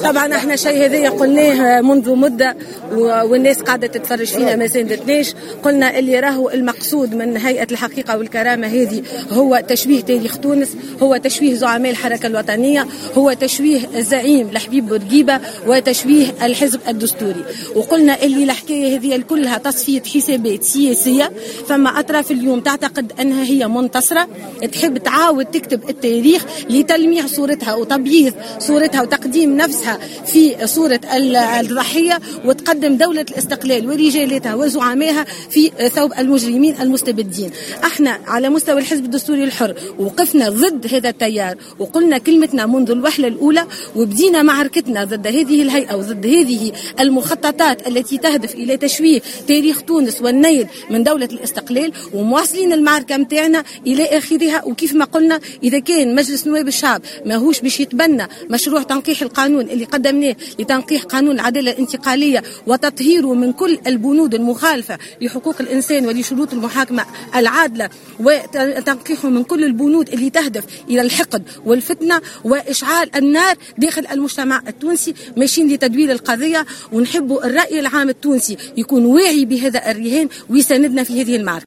طبعا احنا شيء هذا قلناه منذ مده والناس قاعده تتفرج فينا ما ساندتناش. قلنا اللي راهو المقصود من هيئه الحقيقه والكرامه هذه هو تشويه تاريخ تونس، هو تشويه زعماء الحركه الوطنيه، هو تشويه الزعيم لحبيب بورقيبه وتشويه الحزب الدستوري. وقلنا اللي الحكايه هذه كلها تصفيه حسابات سياسيه. فما اطراف اليوم تعتقد انها هي منتصره، تحب تعاود تكتب التاريخ لتلميع صورتها وتبييض صورتها وتقديم نفسها في صورة الضحية، وتقدم دولة الاستقلال ورجالاتها وزعمائها في ثوب المجرمين المستبدين. احنا على مستوى الحزب الدستوري الحر وقفنا ضد هذا التيار وقلنا كلمتنا منذ الوهلة الأولى، وبدينا معركتنا ضد هذه الهيئة وضد هذه المخططات التي تهدف إلى تشويه تاريخ تونس والنيل من دولة الاستقلال، ومواصلين المعركة متاعنا إلى آخرها. وكيف ما قلنا إذا كان مجلس نواب الشعب ماهوش باش يتبنى مشروع تنقيح القانون اللي قدمناه لتنقيح قانون العدالة الانتقالية وتطهيره من كل البنود المخالفة لحقوق الإنسان ولشروط المحاكمة العادلة، وتنقيحه من كل البنود اللي تهدف إلى الحقد والفتنة وإشعال النار داخل المجتمع التونسي، ماشيين لتدوير القضية. ونحب الرأي العام التونسي يكون واعي بهذا الرهان ويساندنا في هذه المعركة.